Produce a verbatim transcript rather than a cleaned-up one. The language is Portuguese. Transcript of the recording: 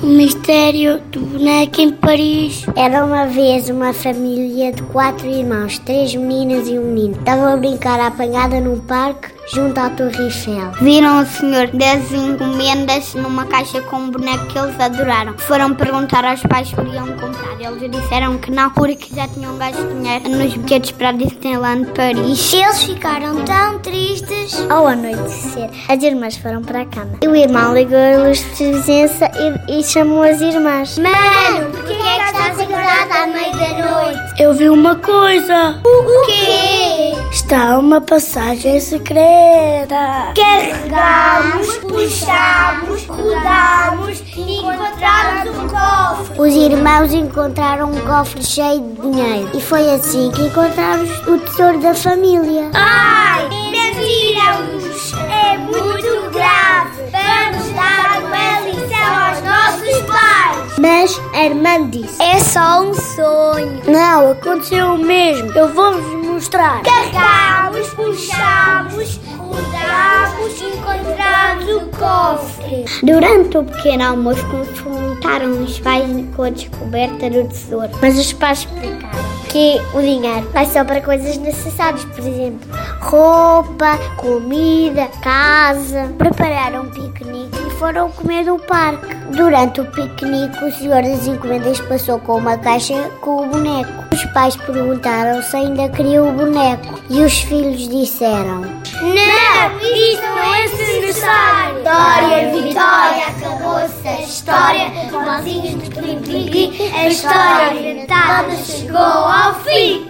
O mistério do boneco em Paris. Era uma vez uma família de quatro irmãos, três meninas e um menino. Estavam a brincar à apanhada num parque junto à Torre Eiffel. Viram o senhor das encomendas numa caixa com um boneco que eles adoraram. Foram perguntar aos pais se queriam comprar. Eles disseram que não, porque já tinham gasto dinheiro nos bilhetes para a Disneyland Paris. Eles ficaram tão tristes. Ao anoitecer, as irmãs foram para a cama. E o irmão ligou a luz de presença e, e chamou as irmãs. Mano, por que é que estás acordada à meia da noite? Eu vi uma coisa. O quê? Está uma passagem secreta. Carregamos, puxamos, rodamos e encontramos um cofre. Os irmãos encontraram um cofre cheio de dinheiro. E foi assim que encontraram o tesouro da família. Ai, mentiram-nos! É muito grave! Vamos dar uma lição aos nossos pais! Mas a irmã disse: é só um sonho. Não, aconteceu mesmo. Eu vou-vos mostrar. Carregamos, puxamos, rodamos e encontramos o cofre. Durante o pequeno almoço confrontaram os pais com a descoberta do tesouro. Mas os pais explicaram que o dinheiro vai só para coisas necessárias, por exemplo, roupa, comida, casa. Prepararam um piquenique e foram comer no parque. Durante o piquenique, o senhor das encomendas passou com uma caixa com o boneco. Os pais perguntaram se ainda queriam o boneco e os filhos disseram: não, isso não é necessário. História, Vitória, acabou-se a história. Irmãozinhos de Plim Plim, a história inventada chegou ao fim.